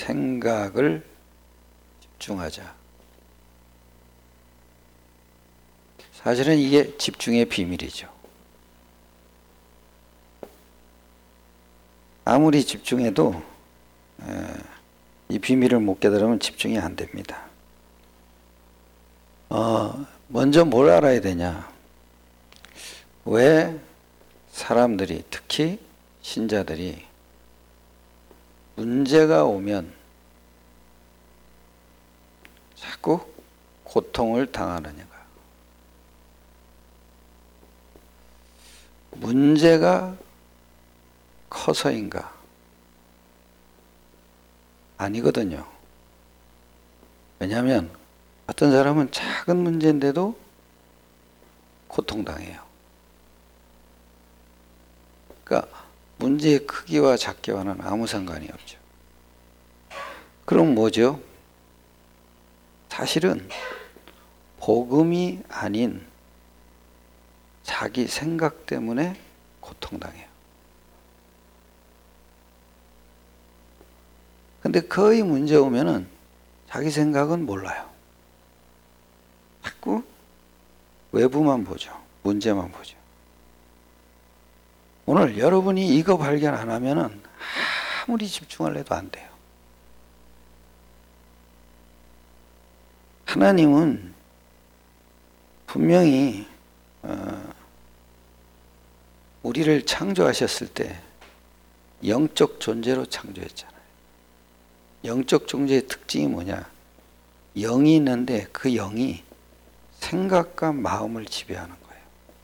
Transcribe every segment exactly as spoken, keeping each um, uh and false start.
생각을 집중하자. 사실은 이게 집중의 비밀이죠. 아무리 집중해도 이 비밀을 못 깨달으면 집중이 안 됩니다. 어, 먼저 뭘 알아야 되냐? 왜 사람들이, 특히 신자들이 문제가 오면 자꾸 고통을 당하느냐가. 문제가 커서인가? 아니거든요. 왜냐하면 어떤 사람은 작은 문제인데도 고통당해요. 그러니까 문제의 크기와 작기와는 아무 상관이 없죠. 그럼 뭐죠? 사실은 복음이 아닌 자기 생각 때문에 고통당해요. 근데 거의 문제 오면은 자기 생각은 몰라요. 자꾸 외부만 보죠. 문제만 보죠. 오늘 여러분이 이거 발견 안 하면은 아무리 집중을 해도 안 돼요. 하나님은 분명히 어, 우리를 창조하셨을 때 영적 존재로 창조했잖아요. 영적 존재의 특징이 뭐냐? 영이 있는데 그 영이 생각과 마음을 지배하는 거예요.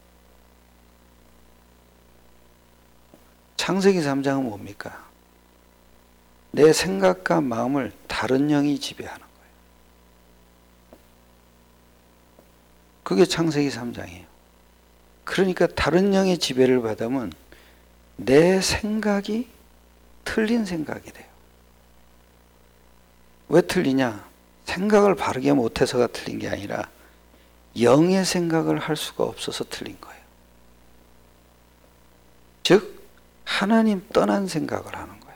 창세기 삼 장은 뭡니까? 내 생각과 마음을 다른 영이 지배하는 거예요. 그게 창세기 삼 장이에요. 그러니까 다른 영의 지배를 받으면 내 생각이 틀린 생각이 돼요. 왜 틀리냐? 생각을 바르게 못해서가 틀린 게 아니라 영의 생각을 할 수가 없어서 틀린 거예요. 즉 하나님 떠난 생각을 하는 거예요.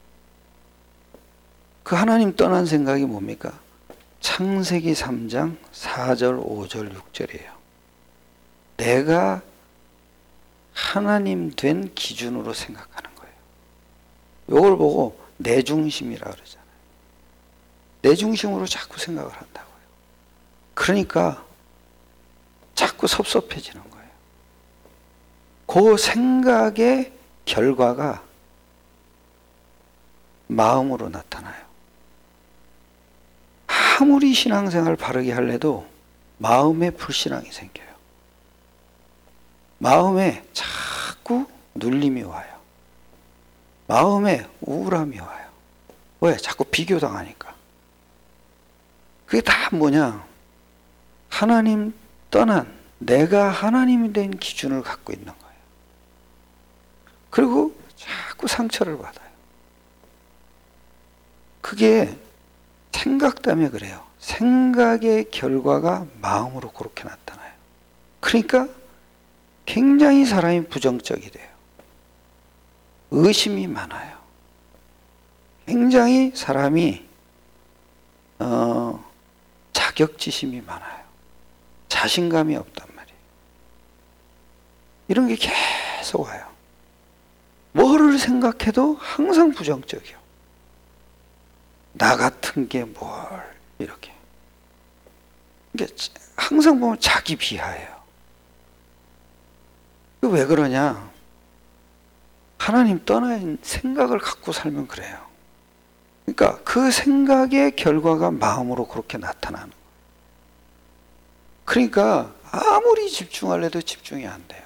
그 하나님 떠난 생각이 뭡니까? 창세기 삼 장 사 절, 오 절, 육 절이에요. 내가 하나님 된 기준으로 생각하는 거예요. 이걸 보고 내 중심이라 그러잖아요. 내 중심으로 자꾸 생각을 한다고요. 그러니까 자꾸 섭섭해지는 거예요. 그 생각의 결과가 마음으로 나타나요. 아무리 신앙생활 바르게 하려도 마음에 불신앙이 생겨요. 마음에 자꾸 눌림이 와요. 마음에 우울함이 와요. 왜? 자꾸 비교당하니까. 그게 다 뭐냐? 하나님 떠난 내가 하나님이 된 기준을 갖고 있는 거예요. 그리고 자꾸 상처를 받아요. 그게 생각 때문에 그래요. 생각의 결과가 마음으로 그렇게 나타나요. 그러니까 굉장히 사람이 부정적이 돼요. 의심이 많아요. 굉장히 사람이 어, 자격지심이 많아요. 자신감이 없단 말이에요. 이런 게 계속 와요. 뭐를 생각해도 항상 부정적이요. 나 같은 게 뭘 이렇게. 그러니까 항상 보면 자기 비하예요. 왜 그러냐? 하나님 떠난 생각을 갖고 살면 그래요. 그러니까 그 생각의 결과가 마음으로 그렇게 나타나는 거예요. 그러니까 아무리 집중하려도 집중이 안 돼요.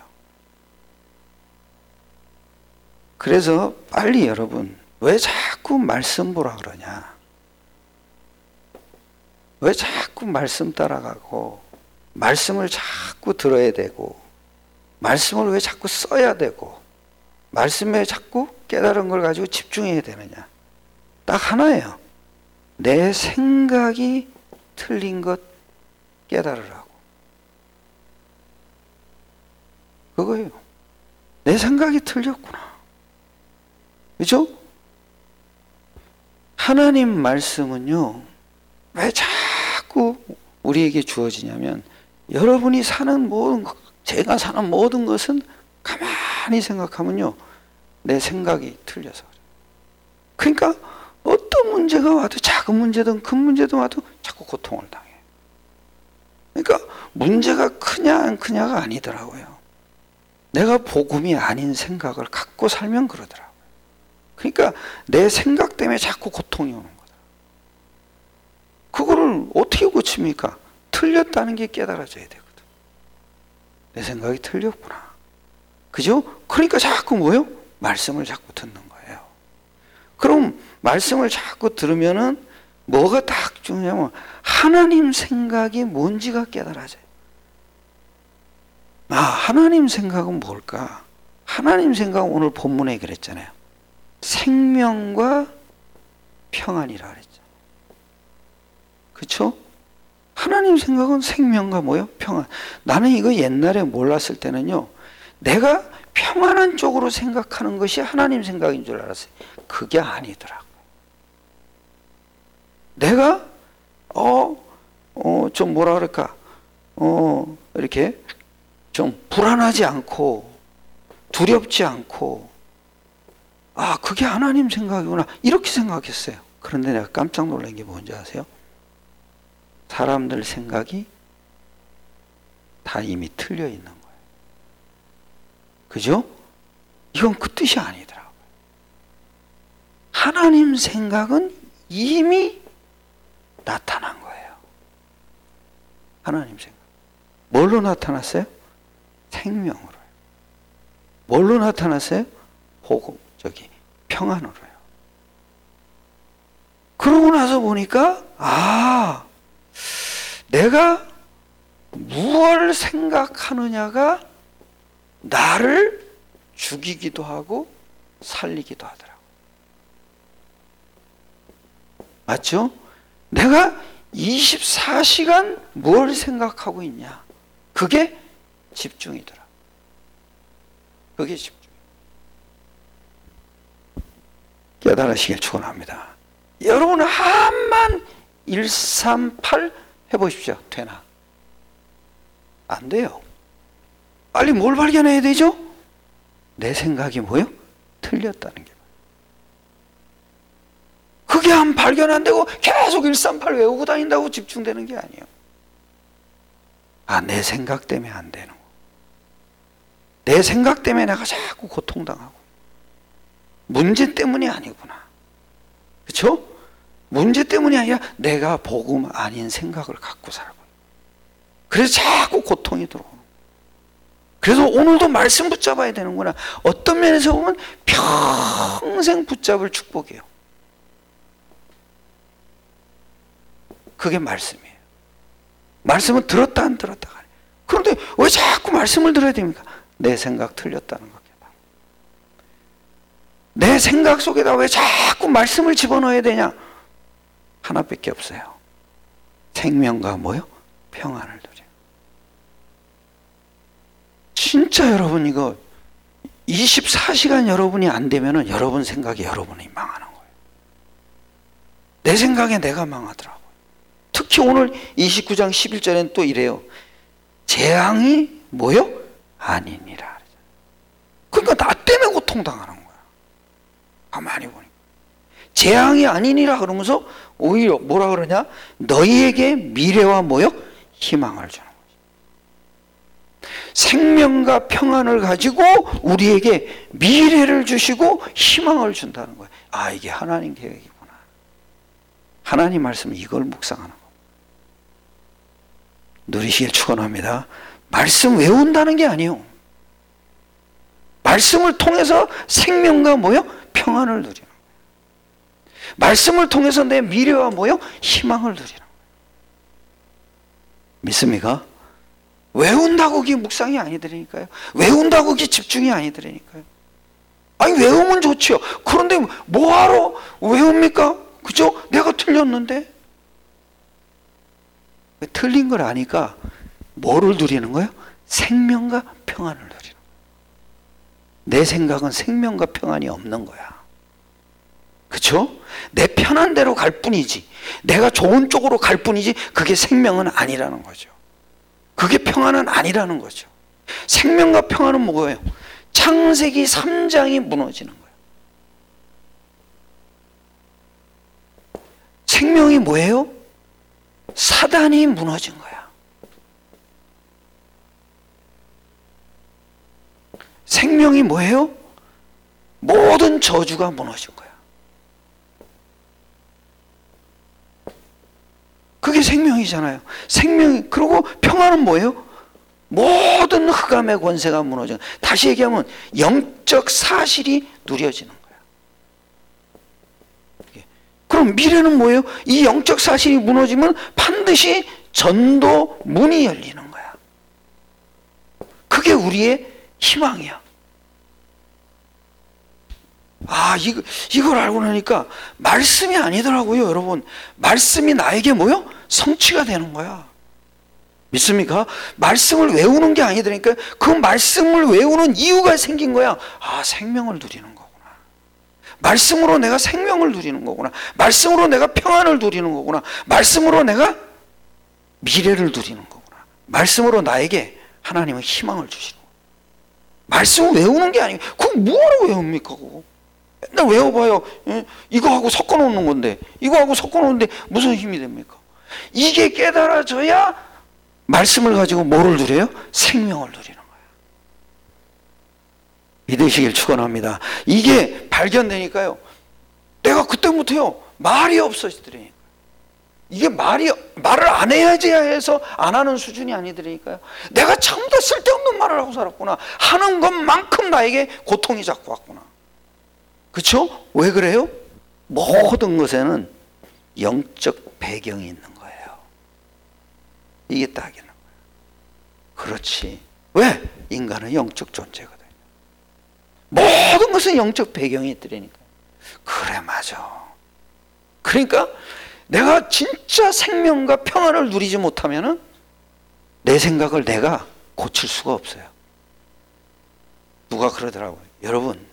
그래서 빨리 여러분, 왜 자꾸 말씀 보라 그러냐? 왜 자꾸 말씀 따라가고 말씀을 자꾸 들어야 되고 말씀을 왜 자꾸 써야 되고 말씀에 자꾸 깨달은 걸 가지고 집중해야 되느냐? 딱 하나예요. 내 생각이 틀린 것 깨달으라고. 그거예요. 내 생각이 틀렸구나. 그죠? 하나님 말씀은요, 왜 자꾸 우리에게 주어지냐면, 여러분이 사는 모든 것, 제가 사는 모든 것은 가만히 생각하면요, 내 생각이 틀려서 그래요. 그러니까 어떤 문제가 와도, 작은 문제든 큰 문제든 와도 자꾸 고통을 당해요. 그러니까 문제가 크냐 안 크냐가 아니더라고요. 내가 복음이 아닌 생각을 갖고 살면 그러더라고요. 그러니까 내 생각 때문에 자꾸 고통이 오는 거다. 그거를 어떻게 고칩니까? 틀렸다는 게 깨달아져야 되거든. 내 생각이 틀렸구나. 그죠? 그러니까 자꾸 뭐요? 말씀을 자꾸 듣는 거예요. 그럼 말씀을 자꾸 들으면은 뭐가 딱 중요하냐면 하나님 생각이 뭔지가 깨달아져요. 아, 하나님 생각은 뭘까? 하나님 생각은 오늘 본문에 그랬잖아요. 생명과 평안이라 그랬잖아요. 그렇죠? 하나님 생각은 생명과 뭐요? 평안. 나는 이거 옛날에 몰랐을 때는요, 내가 평안한 쪽으로 생각하는 것이 하나님 생각인 줄 알았어요. 그게 아니더라고요. 내가 어, 어, 좀 뭐라 그럴까, 어, 이렇게 좀 불안하지 않고 두렵지 않고, 아, 그게 하나님 생각이구나, 이렇게 생각했어요. 그런데 내가 깜짝 놀란 게 뭔지 아세요? 사람들 생각이 다 이미 틀려 있는 거예요. 그죠? 이건 그 뜻이 아니더라고요. 하나님 생각은 이미 나타난 거예요. 하나님 생각. 뭘로 나타났어요? 생명으로요. 뭘로 나타났어요? 복음, 저기 평안으로요. 그러고 나서 보니까, 아, 내가 무엇을 생각하느냐가 나를 죽이기도 하고 살리기도 하더라고요. 맞죠? 내가 이십사 시간 뭘 생각하고 있냐, 그게 집중이더라. 그게 집중. 깨달으시길 축원합니다. 여러분 한만 일삼팔 해보십시오. 되나? 안 돼요. 빨리 뭘 발견해야 되죠? 내 생각이 뭐요? 틀렸다는 게. 그게 한 발견 안 되고 계속 일삼팔 외우고 다닌다고 집중되는 게 아니에요. 아, 내 생각 때문에 안 되는 거. 내 생각 때문에 내가 자꾸 고통당하고. 문제 때문이 아니구나. 그렇죠? 문제 때문이 아니라 내가 복음 아닌 생각을 갖고 살고. 그래서 자꾸 고통이 들어오는. 그래서 오늘도 말씀 붙잡아야 되는구나. 어떤 면에서 보면 평생 붙잡을 축복이에요. 그게 말씀이에요. 말씀은 들었다 안 들었다. 그런데 왜 자꾸 말씀을 들어야 됩니까? 내 생각 틀렸다는 거겠다. 내 생각 속에다 왜 자꾸 말씀을 집어넣어야 되냐? 하나밖에 없어요. 생명과 뭐요? 평안을 누려. 진짜 여러분, 이거 이십사 시간 여러분이 안 되면은 여러분 생각에 여러분이 망하는 거예요. 내 생각에 내가 망하더라고요. 특히 오늘 이십구 장 십일 절엔 또 이래요. 재앙이 뭐요? 아니니라. 그러니까 나 때문에 고통당하는 거야. 가만히 보니까. 재앙이 아니니라 그러면서 오히려 뭐라 그러냐? 너희에게 미래와 뭐요? 희망을 주는 거지. 생명과 평안을 가지고 우리에게 미래를 주시고 희망을 준다는 거예요. 아, 이게 하나님 계획이구나. 하나님 말씀, 이걸 묵상하는 거. 누리시길 축원합니다. 말씀 외운다는 게 아니에요. 말씀을 통해서 생명과 뭐요? 평안을 누리는 거예요. 말씀을 통해서 내 미래와 뭐요? 희망을 누리는 거예요. 믿습니까? 외운다고 그게 묵상이 아니더라니까요. 외운다고 그게 집중이 아니더라니까요. 아니, 외우면 좋지요. 그런데 뭐하러 외웁니까? 그죠? 내가 틀렸는데. 틀린 걸 아니까 뭐를 누리는 거예요? 생명과 평안을 누리는 거예요. 내 생각은 생명과 평안이 없는 거야. 그렇죠? 내 편한 대로 갈 뿐이지, 내가 좋은 쪽으로 갈 뿐이지, 그게 생명은 아니라는 거죠. 그게 평안은 아니라는 거죠. 생명과 평안은 뭐예요? 창세기 삼 장이 무너지는 거예요. 생명이 뭐예요? 사단이 무너진 거야. 생명이 뭐예요? 모든 저주가 무너진 거야. 그게 생명이잖아요. 생명이, 그리고 평안은 뭐예요? 모든 흑암의 권세가 무너져. 다시 얘기하면 영적 사실이 누려지는 거야. 그럼 미래는 뭐예요? 이 영적 사실이 무너지면 반드시 전도 문이 열리는 거야. 그게 우리의 희망이야. 아, 이거, 이걸 알고 나니까 말씀이 아니더라고요, 여러분. 말씀이 나에게 뭐요? 성취가 되는 거야. 믿습니까? 말씀을 외우는 게 아니더니까 그 말씀을 외우는 이유가 생긴 거야. 아, 생명을 누리는 거구나. 말씀으로 내가 생명을 누리는 거구나. 말씀으로 내가 평안을 누리는 거구나. 말씀으로 내가 미래를 누리는 거구나. 말씀으로 나에게 하나님은 희망을 주시는 거구나. 말씀을 외우는 게 아니고, 그거 뭐하러 외웁니까? 그거? 맨날 외워봐요. 예? 이거하고 섞어놓는 건데, 이거하고 섞어놓는데 무슨 힘이 됩니까? 이게 깨달아져야 말씀을 가지고 뭐를 누려요? 생명을 누리는 거예요. 믿으시길 축원합니다. 이게 발견되니까요, 내가 그때부터요 말이 없어지더라니까요. 이게 말이 말을 안 해야지 해서 안 하는 수준이 아니더라니까요. 내가 전부 다 쓸데없는 말을 하고 살았구나. 하는 것만큼 나에게 고통이 자꾸 왔구나. 그렇죠? 왜 그래요? 모든 것에는 영적 배경이 있는 거예요. 이게 딱이는 거예요. 그렇지. 왜? 인간은 영적 존재거든요. 모든 것은 영적 배경이 있더라니까. 그래, 맞아. 그러니까 내가 진짜 생명과 평안을 누리지 못하면은 내 생각을 내가 고칠 수가 없어요. 누가 그러더라고요. 여러분,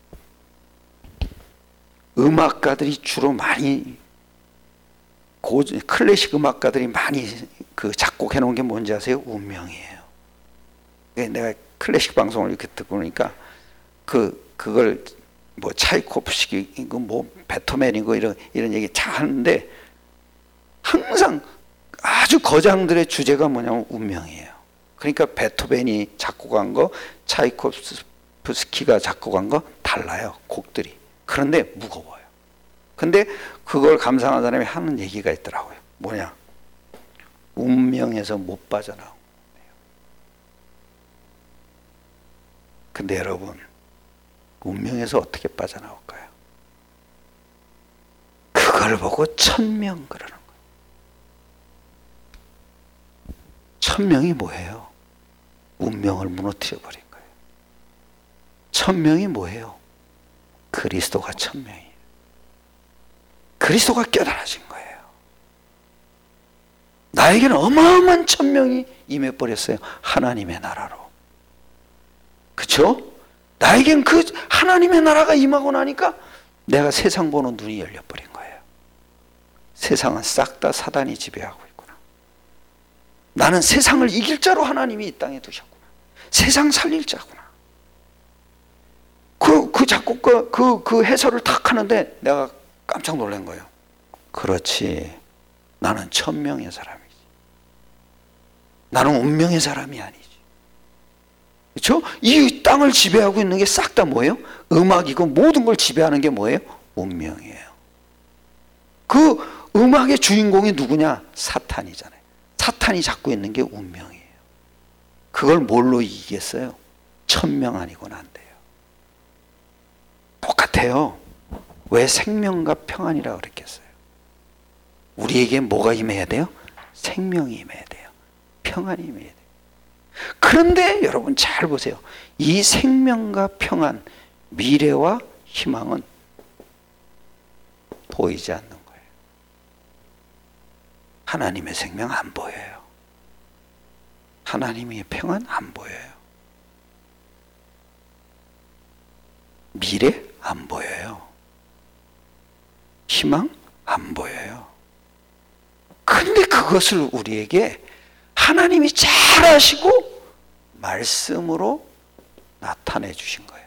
음악가들이 주로 많이, 고, 클래식 음악가들이 많이 그 작곡해 놓은 게 뭔지 아세요? 운명이에요. 내가 클래식 방송을 이렇게 듣고 보니까 그, 그걸 뭐 차이코프스키이고 뭐 베토벤이고 이런, 이런 얘기 다 하는데 항상 아주 거장들의 주제가 뭐냐면 운명이에요. 그러니까 베토벤이 작곡한 거, 차이코프스키가 작곡한 거 달라요, 곡들이. 그런데 무거워요. 근데 그걸 감상한 사람이 하는 얘기가 있더라고요. 뭐냐? 운명에서 못 빠져나온 거예요. 근데 여러분, 운명에서 어떻게 빠져나올까요? 그걸 보고 천명 그러는 거예요. 천명이 뭐예요? 운명을 무너뜨려 버린 거예요. 천명이 뭐예요? 그리스도가 천명이에요. 그리스도가 깨달아진 거예요. 나에게는 어마어마한 천명이 임해버렸어요. 하나님의 나라로. 그렇죠? 나에겐 그 하나님의 나라가 임하고 나니까 내가 세상 보는 눈이 열려버린 거예요. 세상은 싹 다 사단이 지배하고 있구나. 나는 세상을 이길 자로 하나님이 이 땅에 두셨구나. 세상 살릴 자구나. 그, 그 작곡가, 그, 그 해설을 탁 하는데 내가 깜짝 놀란 거예요. 그렇지. 나는 천명의 사람이지. 나는 운명의 사람이 아니지. 그렇죠? 이 땅을 지배하고 있는 게 싹 다 뭐예요? 음악이고 모든 걸 지배하는 게 뭐예요? 운명이에요. 그 음악의 주인공이 누구냐? 사탄이잖아요. 사탄이 잡고 있는 게 운명이에요. 그걸 뭘로 이기겠어요? 천명 아니고는 안 돼요. 똑같아요. 왜 생명과 평안이라고 그랬겠어요? 우리에게 뭐가 임해야 돼요? 생명이 임해야 돼요. 평안이 임해야 돼요. 그런데 여러분 잘 보세요. 이 생명과 평안, 미래와 희망은 보이지 않는 거예요. 하나님의 생명 안 보여요. 하나님의 평안 안 보여요. 미래 안 보여요. 희망 안 보여요. 근데 그것을 우리에게 하나님이 잘 아시고 말씀으로 나타내 주신 거예요.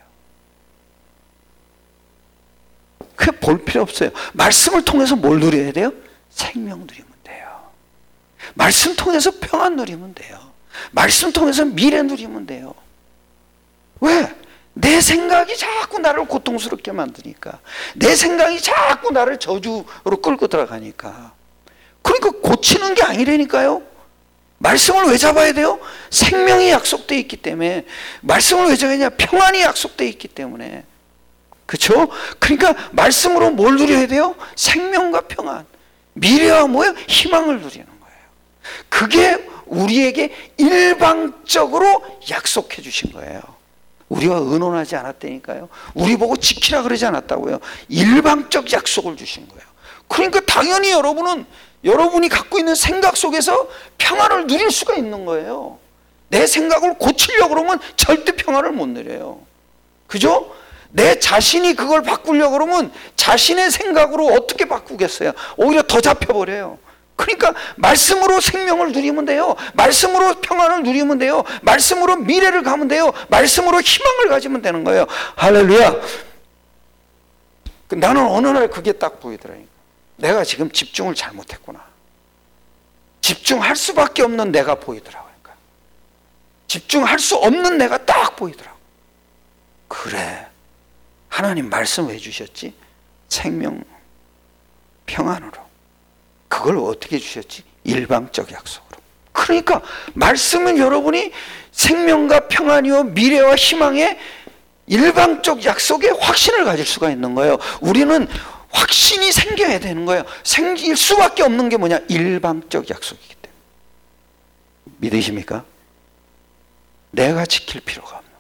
그 볼 필요 없어요. 말씀을 통해서 뭘 누려야 돼요? 생명 누리면 돼요. 말씀 통해서 평안 누리면 돼요. 말씀 통해서 미래 누리면 돼요. 왜? 내 생각이 자꾸 나를 고통스럽게 만드니까. 내 생각이 자꾸 나를 저주로 끌고 들어가니까. 그러니까 고치는 게 아니라니까요. 말씀을 왜 잡아야 돼요? 생명이 약속되어 있기 때문에. 말씀을 왜 잡아야 되냐? 평안이 약속되어 있기 때문에. 그렇죠? 그러니까 말씀으로 뭘 누려야 돼요? 생명과 평안, 미래와 뭐예요? 희망을 누리는 거예요. 그게 우리에게 일방적으로 약속해 주신 거예요. 우리와 의논하지 않았다니까요. 우리 보고 지키라 그러지 않았다고요. 일방적 약속을 주신 거예요. 그러니까 당연히 여러분은 여러분이 갖고 있는 생각 속에서 평안을 누릴 수가 있는 거예요. 내 생각을 고치려고 그러면 절대 평안을 못 누려요. 그죠? 내 자신이 그걸 바꾸려고 그러면 자신의 생각으로 어떻게 바꾸겠어요? 오히려 더 잡혀버려요. 그러니까 말씀으로 생명을 누리면 돼요. 말씀으로 평안을 누리면 돼요. 말씀으로 미래를 가면 돼요. 말씀으로 희망을 가지면 되는 거예요. 할렐루야. 나는 어느 날 그게 딱 보이더라니까. 내가 지금 집중을 잘못했구나. 집중할 수밖에 없는 내가 보이더라고요. 그러니까. 집중할 수 없는 내가 딱 보이더라고요. 그래, 하나님 말씀 왜 주셨지? 생명, 평안으로. 그걸 어떻게 주셨지? 일방적 약속으로. 그러니까 말씀은 여러분이 생명과 평안이요 미래와 희망의 일방적 약속에 확신을 가질 수가 있는 거예요. 우리는 확신이 생겨야 되는 거예요. 생길 수밖에 없는 게 뭐냐? 일방적 약속이기 때문에. 믿으십니까? 내가 지킬 필요가 없는,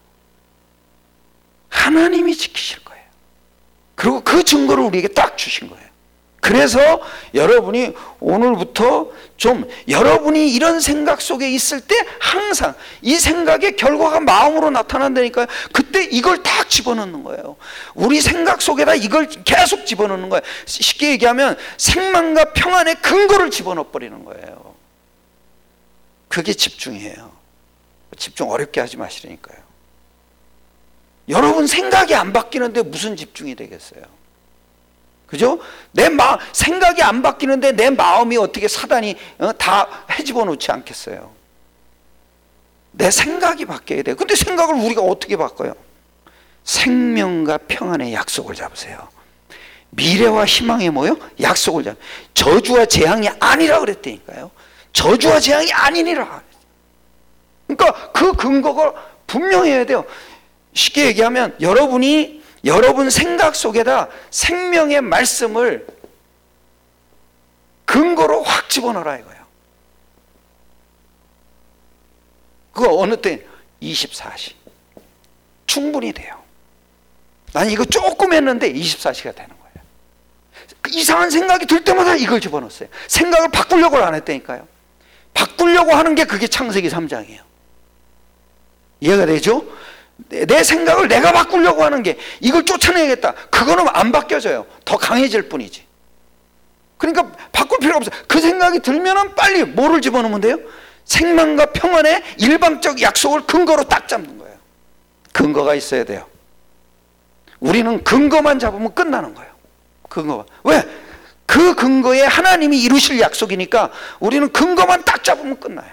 하나님이 지키실 거예요. 그리고 그 증거를 우리에게 딱 주신 거예요. 그래서 여러분이 오늘부터 좀 여러분이 이런 생각 속에 있을 때 항상 이 생각의 결과가 마음으로 나타난다니까요. 그때 이걸 딱 집어넣는 거예요. 우리 생각 속에다 이걸 계속 집어넣는 거예요. 쉽게 얘기하면 생명과 평안의 근거를 집어넣어 버리는 거예요. 그게 집중이에요. 집중 어렵게 하지 마시라니까요. 여러분 생각이 안 바뀌는데 무슨 집중이 되겠어요? 그죠? 내 마, 생각이 안 바뀌는데 내 마음이 어떻게 사단이 어, 다 헤집어 놓지 않겠어요? 내 생각이 바뀌어야 돼요. 근데 생각을 우리가 어떻게 바꿔요? 생명과 평안의 약속을 잡으세요. 미래와 희망의 뭐요? 약속을 잡. 저주와 재앙이 아니라 그랬다니까요. 저주와 재앙이 아니니라. 그러니까 그 근거가 분명해야 돼요. 쉽게 얘기하면 여러분이 여러분 생각 속에다 생명의 말씀을 근거로 확 집어넣어라 이거예요. 그거 어느 때? 이십사 시. 충분히 돼요. 난 이거 조금 했는데 이십사 시가 되는 거예요. 이상한 생각이 들 때마다 이걸 집어넣었어요. 생각을 바꾸려고 안 했다니까요. 바꾸려고 하는 게 그게 창세기 삼 장이에요. 이해가 되죠? 내 생각을 내가 바꾸려고 하는 게 이걸 쫓아내야겠다. 그거는 안 바뀌어져요. 더 강해질 뿐이지. 그러니까 바꿀 필요가 없어요. 그 생각이 들면은 빨리 뭐를 집어넣으면 돼요? 생명과 평안의 일방적 약속을 근거로 딱 잡는 거예요. 근거가 있어야 돼요. 우리는 근거만 잡으면 끝나는 거예요. 근거가. 왜? 그 근거에 하나님이 이루실 약속이니까 우리는 근거만 딱 잡으면 끝나요.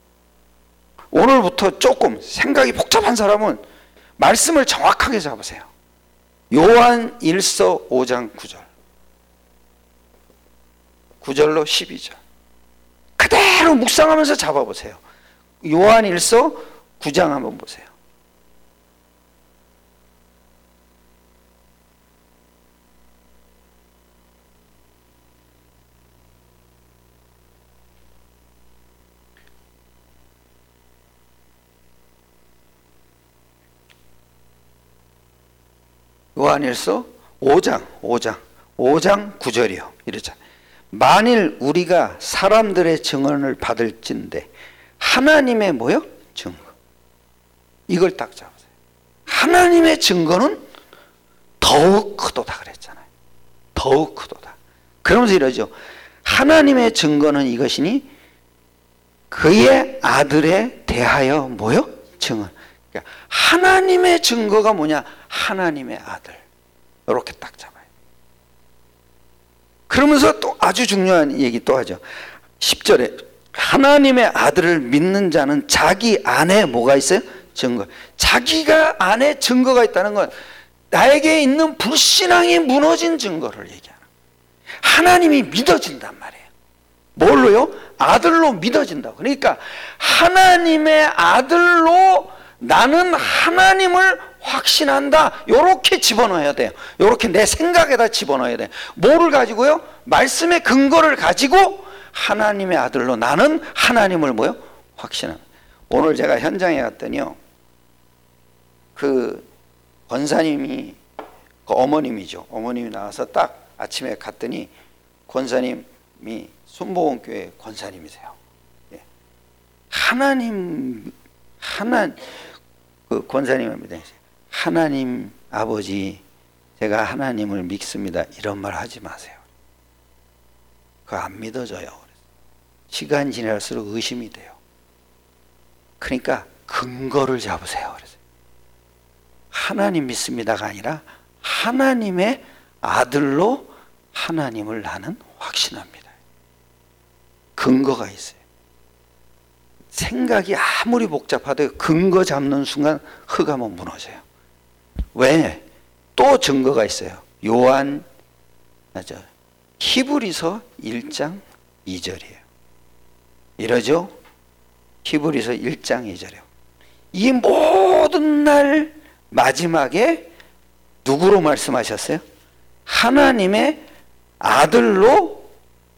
오늘부터 조금 생각이 복잡한 사람은 말씀을 정확하게 잡으세요. 요한 일서 오 장 구 절, 구 절로 십이 절 그대로 묵상하면서 잡아보세요. 요한 일서 구 장 한번 보세요. 요한일서 오 장 오 장 오 장 구 절이요. 이러잖아요. 만일 우리가 사람들의 증언을 받을진대 하나님의 뭐요? 증거. 이걸 딱 잡으세요. 하나님의 증거는 더욱 크도다 그랬잖아요. 더욱 크도다. 그러면서 이러죠. 하나님의 증거는 이것이니 그의 아들에 대하여 뭐요? 증언. 그러니까 하나님의 증거가 뭐냐? 하나님의 아들. 이렇게 딱 잡아요. 그러면서 또 아주 중요한 얘기 또 하죠. 십 절에 하나님의 아들을 믿는 자는 자기 안에 뭐가 있어요? 증거. 자기가 안에 증거가 있다는 건 나에게 있는 불신앙이 무너진 증거를 얘기하는 거예요. 하나님이 믿어진단 말이에요. 뭘로요? 아들로 믿어진다고. 그러니까 하나님의 아들로 나는 하나님을 확신한다. 요렇게 집어넣어야 돼요. 요렇게 내 생각에다 집어넣어야 돼요. 뭐를 가지고요? 말씀의 근거를 가지고 하나님의 아들로 나는 하나님을 뭐요? 확신한다. 오늘 제가 현장에 갔더니요, 그 권사님이, 그 어머님이죠. 어머님이 나와서 딱 아침에 갔더니 권사님이 순복음교회 권사님이세요. 예. 하나님, 하나, 그 권사님입니다. 하나님 아버지, 제가 하나님을 믿습니다. 이런 말 하지 마세요. 그거 안 믿어져요. 시간 지날수록 의심이 돼요. 그러니까 근거를 잡으세요. 그래서 하나님 믿습니다가 아니라 하나님의 아들로 하나님을 나는 확신합니다. 근거가 있어요. 생각이 아무리 복잡하도 근거 잡는 순간 흑암은 무너져요. 왜? 또 증거가 있어요. 요한, 맞아, 히브리서 일 장 이 절이에요. 이러죠? 히브리서 일 장 이 절이요. 이 모든 날 마지막에 누구로 말씀하셨어요? 하나님의 아들로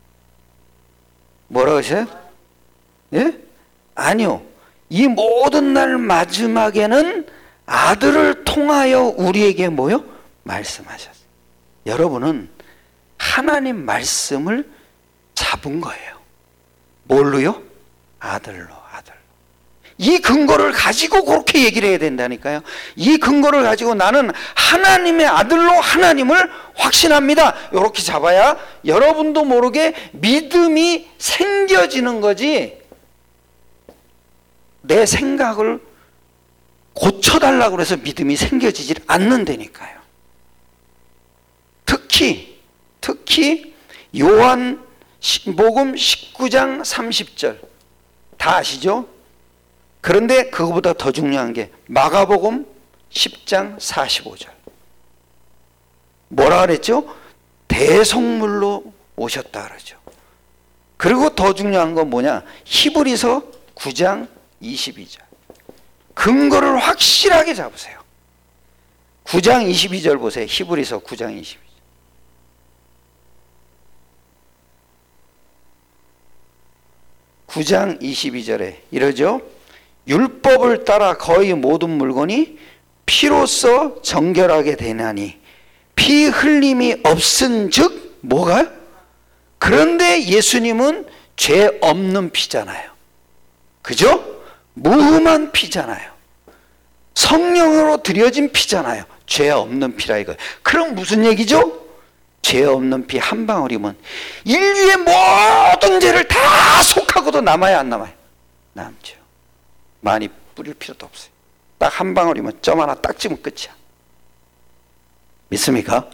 뭐라고 하셔요? 예? 아니요. 이 모든 날 마지막에는 아들을 통하여 우리에게 뭐요? 말씀하셨어요. 여러분은 하나님 말씀을 잡은 거예요. 뭘로요? 아들로, 아들로. 이 근거를 가지고 그렇게 얘기를 해야 된다니까요. 이 근거를 가지고 나는 하나님의 아들로 하나님을 확신합니다. 이렇게 잡아야 여러분도 모르게 믿음이 생겨지는 거지, 내 생각을 고쳐달라고 해서 믿음이 생겨지질 않는다니까요. 특히 특히 요한복음 십구 장 삼십 절 다 아시죠? 그런데 그거보다 더 중요한 게 마가복음 십 장 사십오 절. 뭐라 그랬죠? 대속물로 오셨다 그러죠. 그리고 더 중요한 건 뭐냐? 히브리서 구 장 이십이 절. 근거를 확실하게 잡으세요. 구 장 이십이 절 보세요. 히브리서 구 장 이십이 절. 구 장 이십이 절에 이러죠. 율법을 따라 거의 모든 물건이 피로써 정결하게 되나니 피 흘림이 없은즉 뭐가요? 그런데 예수님은 죄 없는 피잖아요. 그죠? 무흠한 피잖아요. 성령으로 드려진 피잖아요. 죄 없는 피라 이거예요. 그럼 무슨 얘기죠? 죄 없는 피 한 방울이면 인류의 모든 죄를 다 속하고도 남아야 안 남아요? 남죠. 많이 뿌릴 필요도 없어요. 딱 한 방울이면 점 하나 딱 찍으면 끝이야. 믿습니까?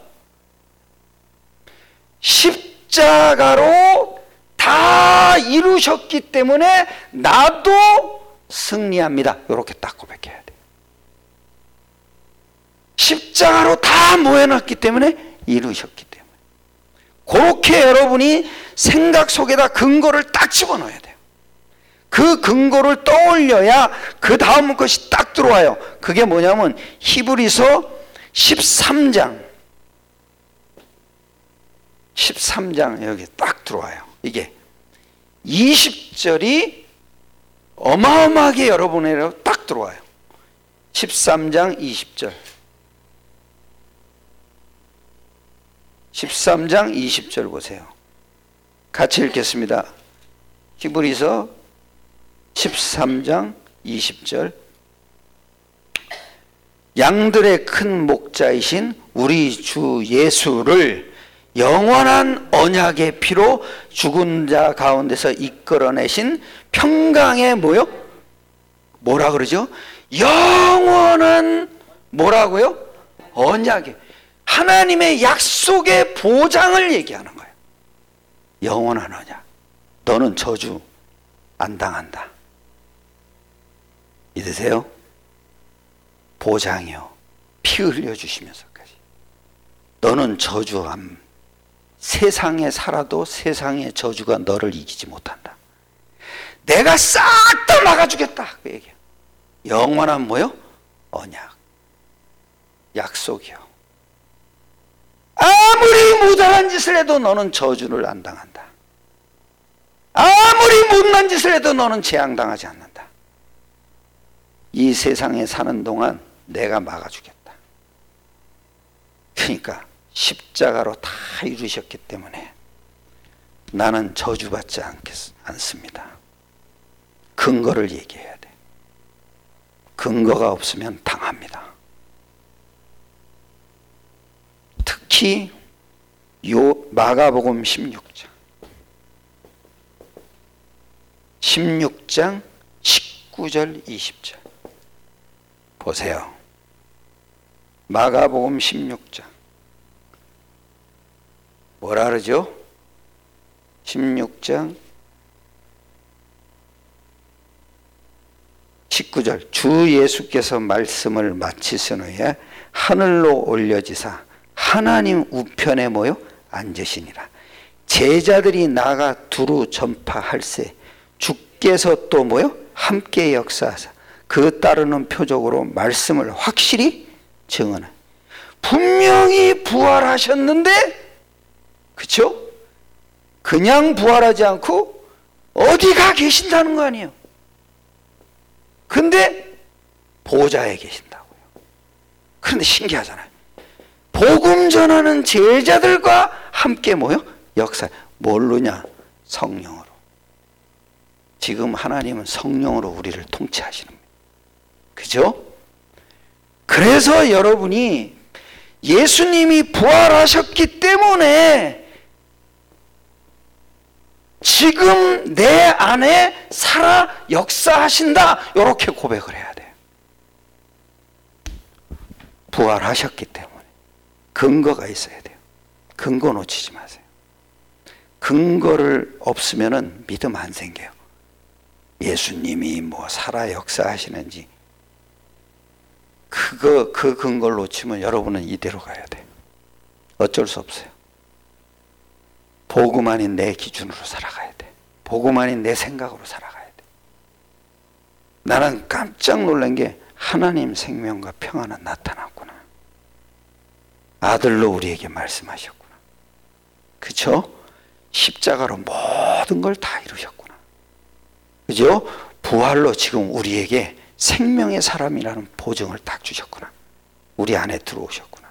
십자가로 다 이루셨기 때문에 나도 승리합니다. 이렇게 딱 고백해야 돼요. 십자가로 다 모여놨기 때문에 이루셨기 때문에. 그렇게 여러분이 생각 속에다 근거를 딱 집어넣어야 돼요. 그 근거를 떠올려야 그 다음 것이 딱 들어와요. 그게 뭐냐면 히브리서 십삼 장 십삼 장 여기 딱 들어와요. 이게 이십 절이 어마어마하게 여러분에게 딱 들어와요. 십삼 장 이십 절. 십삼 장 이십 절 보세요. 같이 읽겠습니다. 히브리서 십삼 장 이십 절. 양들의 큰 목자이신 우리 주 예수를 영원한 언약의 피로 죽은 자 가운데서 이끌어내신 평강의 뭐요? 뭐라 그러죠? 영원한 뭐라고요? 언약의, 하나님의 약속의 보장을 얘기하는 거예요. 영원한 언약. 너는 저주 안 당한다. 믿으세요? 보장이요. 피 흘려주시면서까지. 너는 저주 안, 세상에 살아도 세상의 저주가 너를 이기지 못한다. 내가 싹 다 막아주겠다. 그 얘기야. 영원한 뭐요? 언약. 약속이요. 아무리 무당한 짓을 해도 너는 저주를 안 당한다. 아무리 못난 짓을 해도 너는 재앙당하지 않는다. 이 세상에 사는 동안 내가 막아주겠다. 그러니까 십자가로 다 이루셨기 때문에 나는 저주받지 않겠, 않습니다. 근거를 얘기해야 돼. 근거가 없으면 당합니다. 특히 요 마가복음 십육 장 십육 장 십구 절 이십 절 보세요. 마가복음 십육 장 뭐라 그러죠? 십육 장 십구 절 주 예수께서 말씀을 마치신 후에 하늘로 올려지사 하나님 우편에 모여 앉으시니라. 제자들이 나가 두루 전파할세 주께서 또 모여 함께 역사하사 그 따르는 표적으로 말씀을 확실히 증언해. 분명히 부활하셨는데, 그렇죠? 그냥 부활하지 않고 어디가 계신다는 거 아니에요. 근데 보좌에 계신다고요. 그런데 신기하잖아요. 복음 전하는 제자들과 함께 모여 역사. 뭘로냐? 성령으로. 지금 하나님은 성령으로 우리를 통치하시는 거예요. 그죠? 그래서 여러분이 예수님이 부활하셨기 때문에 지금 내 안에 살아 역사하신다. 이렇게 고백을 해야 돼요. 부활하셨기 때문에. 근거가 있어야 돼요. 근거 놓치지 마세요. 근거를 없으면은 믿음 안 생겨요. 예수님이 뭐 살아 역사하시는지 그거 그 근거를 놓치면 여러분은 이대로 가야 돼요. 어쩔 수 없어요. 복음 아닌 내 기준으로 살아가야 돼. 복음 아닌 내 생각으로 살아가야 돼. 나는 깜짝 놀란 게 하나님 생명과 평안은 나타났구나. 아들로 우리에게 말씀하셨구나. 그쵸? 십자가로 모든 걸 다 이루셨구나. 그죠? 부활로 지금 우리에게 생명의 사람이라는 보증을 딱 주셨구나. 우리 안에 들어오셨구나.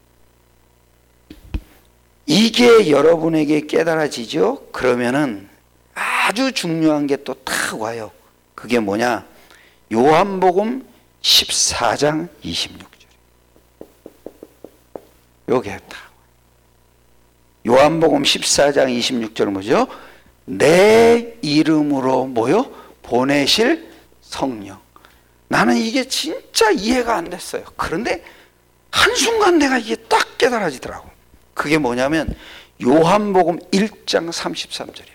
이게 여러분에게 깨달아지죠? 그러면은 아주 중요한 게 또 딱 와요. 그게 뭐냐? 요한복음 십사 장 이십육 절. 요게 다. 요한복음 십사 장 이십육 절 뭐죠? 내 이름으로 뭐요? 보내실 성령. 나는 이게 진짜 이해가 안 됐어요. 그런데 한순간 내가 이게 딱 깨달아지더라고. 그게 뭐냐면 요한복음 일 장 삼십삼 절이었어.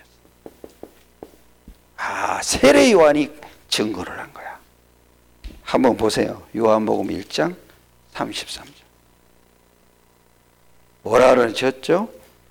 아, 세례 요한이 증거를 한 거야. 한번 보세요. 요한복음 일 장 삼십삼 절. 뭐라 그러셨죠?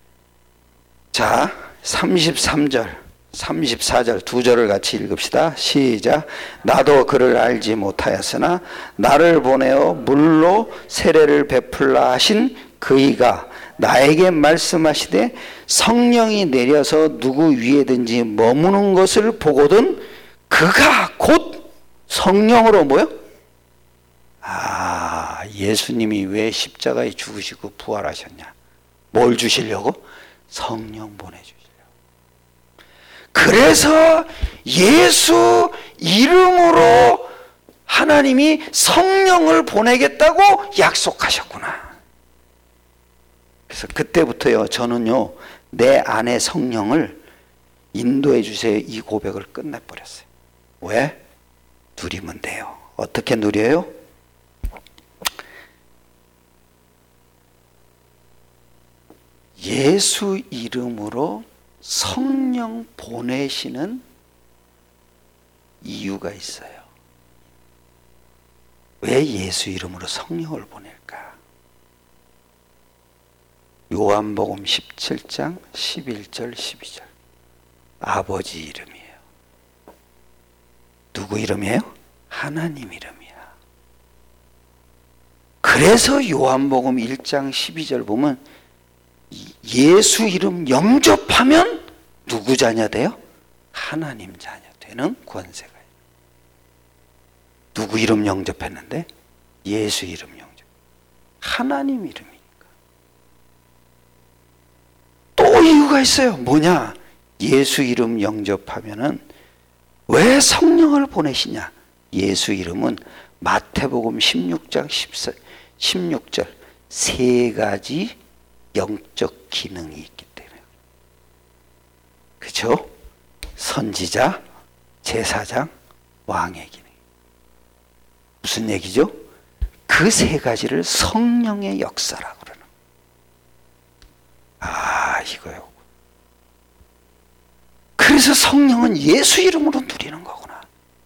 자, 삼십삼 절, 삼십사 절 두 절을 같이 읽읍시다. 시작. 나도 그를 알지 못하였으나 나를 보내어 물로 세례를 베풀라 하신 그이가 나에게 말씀하시되 성령이 내려서 누구 위에든지 머무는 것을 보거든 그가 곧 성령으로 뭐요? 아, 예수님이 왜 십자가에 죽으시고 부활하셨냐? 뭘 주시려고? 성령 보내주시려고. 그래서 예수 이름으로 하나님이 성령을 보내겠다고 약속하셨구나. 그래서 그때부터요, 저는요, 내 안에 성령을 인도해 주세요, 이 고백을 끝내버렸어요. 왜? 누리면 돼요. 어떻게 누려요? 예수 이름으로 성령 보내시는 이유가 있어요. 왜 예수 이름으로 성령을 보낼까? 요한복음 십칠 장 십일 절 십이 절. 아버지 이름이에요. 누구 이름이에요? 하나님 이름이야. 그래서 요한복음 일 장 십이 절 보면 예수 이름 영접하면 누구 자녀 돼요? 하나님 자녀 되는 권세가 있어요. 누구 이름 영접했는데? 예수 이름 영접. 하나님 이름이니까. 또 이유가 있어요. 뭐냐? 예수 이름 영접하면은 왜 성령을 보내시냐? 예수 이름은 마태복음 십육 장 십육 절 세 가지 영적 기능이 있기 때문에. 그렇죠? 선지자, 제사장, 왕의 기능. 무슨 얘기죠? 그 세 가지를 성령의 역사라고 그러는. 아, 이거요. 그래서 성령은 예수 이름으로 누리는 거구나.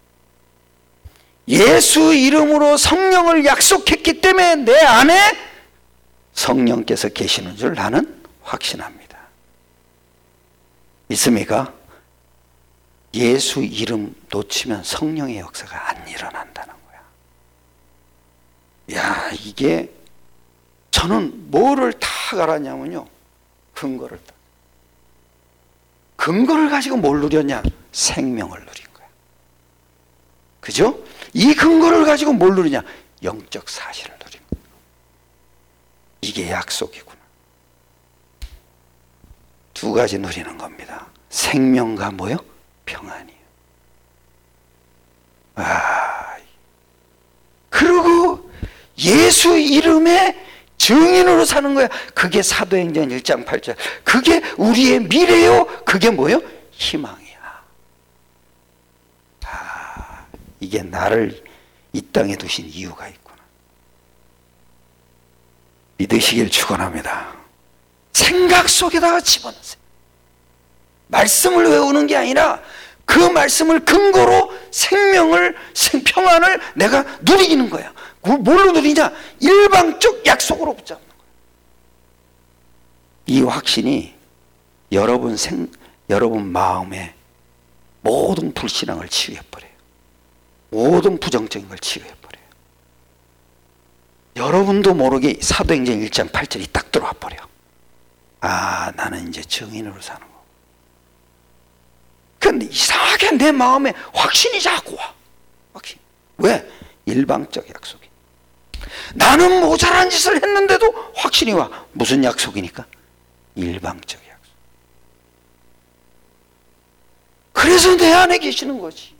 예수 이름으로 성령을 약속했기 때문에 내 안에 성령께서 계시는 줄 나는 확신합니다. 있습니까? 예수 이름 놓치면 성령의 역사가 안 일어난다는 거야. 야, 이게 저는 뭐를 다 알았냐면요, 근거를 다. 근거를 가지고 뭘 누렸냐? 생명을 누린 거야. 그죠? 이 근거를 가지고 뭘 누리냐? 영적 사실을 누린 거야. 이게 약속이구나. 두 가지 누리는 겁니다. 생명과 뭐요? 평안이에요. 아, 그리고 예수 이름의 증인으로 사는 거야. 그게 사도행전 일 장 팔 절. 그게 우리의 미래요. 그게 뭐요? 희망이야. 아, 이게 나를 이 땅에 두신 이유가 있구나. 믿으시길 축원합니다. 생각 속에다가 집어넣으세요. 말씀을 외우는 게 아니라 그 말씀을 근거로 생명을, 평안을 내가 누리는 거야. 뭘로 누리냐? 일방적 약속으로 붙잡는 거야. 이 확신이 여러분 생, 여러분 마음에 모든 불신앙을 치유해버려요. 모든 부정적인 걸 치유해버려요. 여러분도 모르게 사도행전 일 장 팔 절이 딱 들어와 버려. 아, 나는 이제 증인으로 사는 거. 근데 이상하게 내 마음에 확신이 자꾸 와. 확신. 왜? 일방적 약속이. 나는 모자란 짓을 했는데도 확신이 와. 무슨 약속이니까? 일방적 약속. 그래서 내 안에 계시는 거지.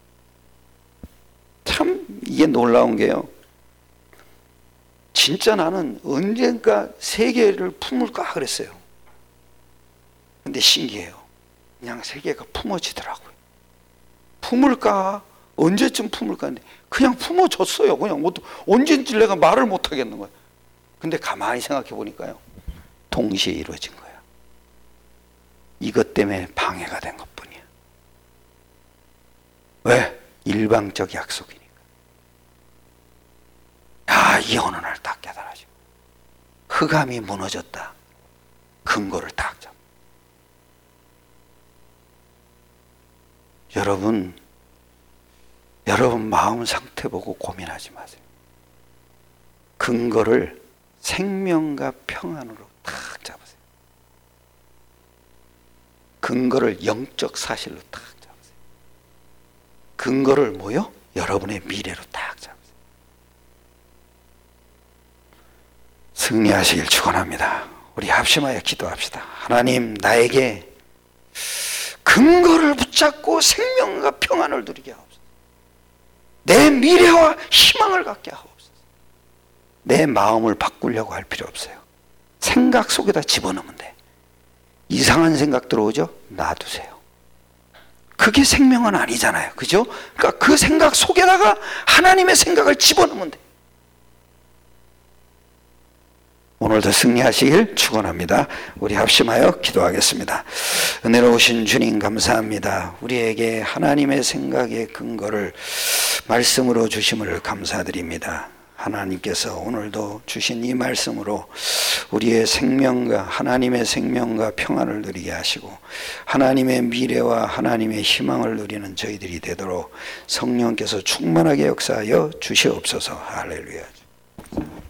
참 이게 놀라운 게요, 진짜 나는 언젠가 세계를 품을까 그랬어요. 근데 신기해요. 그냥 세계가 품어지더라고요. 품을까? 언제쯤 품을까? 근데 그냥 품어졌어요. 그냥 언제인지 내가 말을 못 하겠는 거예요. 근데 가만히 생각해 보니까요, 동시에 이루어진 거예요. 이것 때문에 방해가 된 것뿐이야. 왜? 일방적 약속이니까. 아, 이 어느 날 딱 깨달아지고 흑암이 무너졌다. 근거를 딱 잡. 여러분, 여러분 마음 상태 보고 고민하지 마세요. 근거를 생명과 평안으로 딱 잡으세요. 근거를 영적 사실로 딱 잡으세요. 근거를 뭐요? 여러분의 미래로 딱 잡으세요. 승리하시길 축원합니다. 우리 합심하여 기도합시다. 하나님, 나에게 근거를 붙잡고 생명과 평안을 누리게 하옵소서. 내 미래와 희망을 갖게 하옵소서. 내 마음을 바꾸려고 할 필요 없어요. 생각 속에다 집어넣으면 돼. 이상한 생각 들어오죠? 놔두세요. 그게 생명은 아니잖아요. 그죠? 그러니까 그 생각 속에다가 하나님의 생각을 집어넣으면 돼. 오늘도 승리하시길 축원합니다. 우리 합심하여 기도하겠습니다. 은혜로우신 주님 감사합니다. 우리에게 하나님의 생각의 근거를 말씀으로 주심을 감사드립니다. 하나님께서 오늘도 주신 이 말씀으로 우리의 생명과 하나님의 생명과 평안을 누리게 하시고 하나님의 미래와 하나님의 희망을 누리는 저희들이 되도록 성령께서 충만하게 역사하여 주시옵소서. 할렐루야.